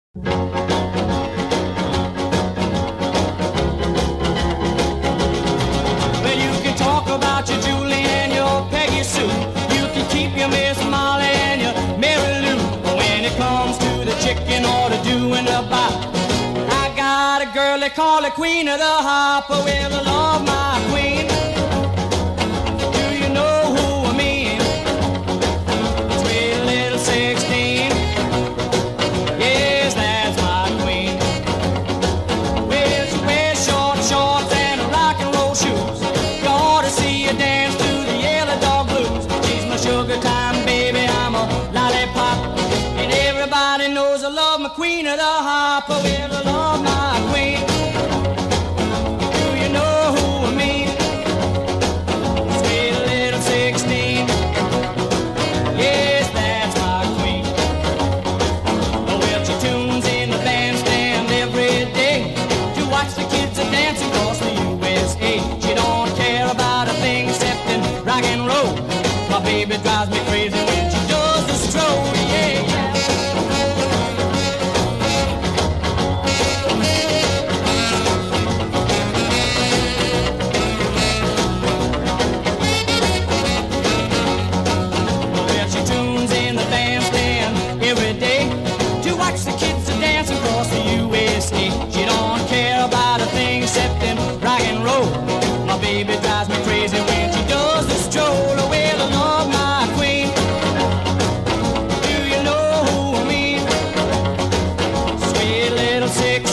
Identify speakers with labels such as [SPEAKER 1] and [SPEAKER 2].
[SPEAKER 1] Well, you can talk about your Julie and your Peggy Sue. You can keep your Miss Molly and your Mary Lou. But when it comes to the chicken or the doing the bop, I got a girl they call the queen of the hop. Well, I love my queen. Do you know who I mean? Sweet little 16. Yes, that's my queen. Well, she wears short shorts and rock and roll shoes. You ought to see her dance to the Yellow Dog Blues. She's my sugar time baby, I'm a lollipop. And everybody knows I love my queen of the hop. Well, I love my queen. Do you know who I mean? Sweet little 16. Yes, that's my queen. Well, she tunes in the bandstand every day to watch the kids a dancing across the USA. She don't care about a thing except in rock and roll. My baby drives me crazy when she does the stroll. Yeah, yeah. Well, she tunes in the bandstand every day to watch the kids a dance across the USA. She don't care about a thing except in rock and roll. My baby drives me crazy when she does the stroll. Well, I love my queen. Do you know who I mean? Sweet little 16.